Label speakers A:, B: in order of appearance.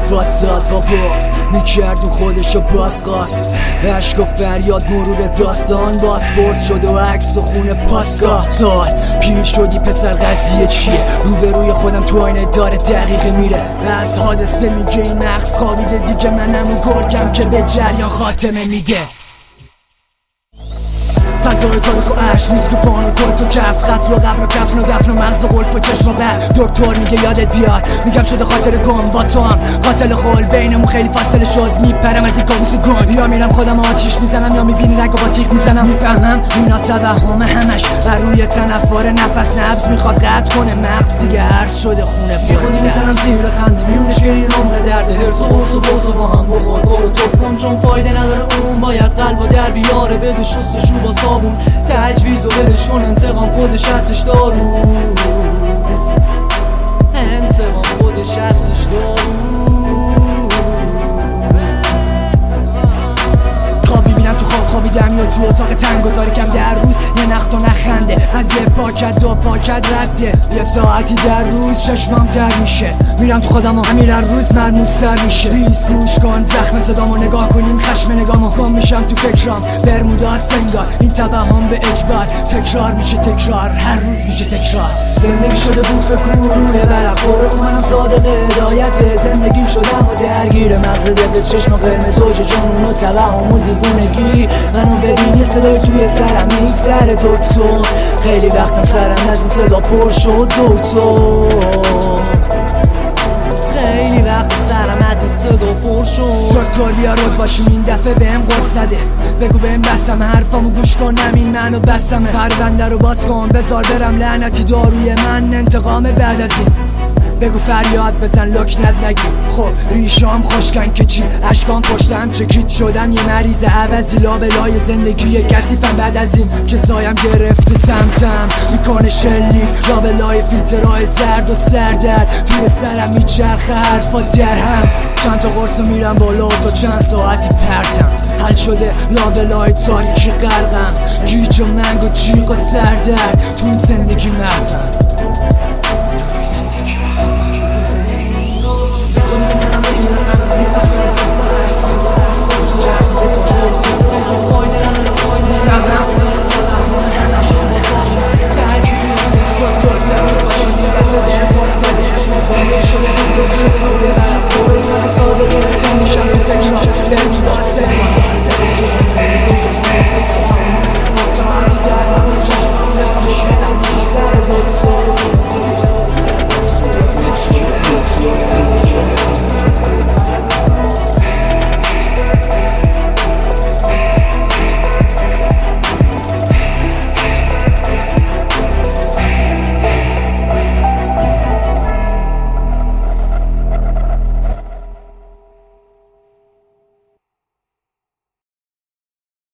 A: واساد با باز میکرد و خودشو باز خواست. عشق و فریاد مرور داستان بازپرس شد و عکس و خونه پاسگاه. سال پیر شدی پسر قضیه چیه؟ روبروی خودم تو آینه داره دقیقه میره. از حادثه میگه این نقص خوابیده دیگه منم و گرگم که به جریان خاتمه میده. فضای تاریک و عشق نیست که فان و گلت و کف. قتل و قبر و کفن و دفن و مغز و قلف و چشم و بس. دکتر میگه یادت بیار میگم شده خاطر گم با تو هم قاتل خل بینمون خیلی فاصله شد. میپرم از این کابوس گم یا میرم خودم آتیش میزنم یا میبینی رگ و با تیک میزنم. میفهمم اینا توهم همش بر روی تنفر نفس نبض میخواد قطع کنه مغز دیگه عرض شده خونه
B: خودی میزنم زیر خنده میونش گریه نمره درده. هرس و بوس و بوس و با هم بخور برو توف کن چون فایده نداره اون باید قلب و در بیاره. بده شستشو با صابون تجویز و بدش کن انتقام خودش هستش دارو. انتقام خودش هستش دارو.
A: خواب میبینم تو خوابیدم یا تو اتاق تنگ و تاریکم در روز یه نخت و نخنده. از یه پاکت دو پاکت رده یه ساعتی در روز چشمم تر میشه. میرم تو خودم و همین هر روز مرموز سر میشه. ریز گوش کن زخم صدامو نگاه کنین خشم نگامو گم میشم تو فکرام برمودا سنگار. این توهم به اجبار تکرار میشه تکرار هر روز میشه تکرار.
B: زندگی شده بوف کوروی برق خورخ منم صادق هدایت. زندگیم شدم و درگیر مغز دبلت چشم قرمز زوج جنون و توهم و دیوونگی. منو ببین یه صدای توی سرم میگذره دکتر. خیلی وقتا سرم از این صدا پر شد دکتر. خیلی وقت سرم از این صدا پر شد
A: دکتر بیا رد باشیم این دفعه بهم قرص زده. بگو بهم بسم حرفامو گوش کنم این منو بسمه. پرونده رو باز کن بذار برم لعنتی داروی من انتقام بعد از این. بگو فریاد بزن لکنت نگی خب ریشام خشکن که چی اشکام پشتم چکیت شدم یه مریض عوضی لابلای زندگی کثیفم. بعد از این که سایم گرفته سمتم میکنه شلیک لابلای فیلترهای زرد و سردرد. توی سرم میچرخه حرفا درهم. چند تا قرص میرم بالا تا چند ساعتی پرتم. حل شده لابلای تاریکی غرقم. گیج و منگ و جیغ و سردرد تو این زندگی مردم.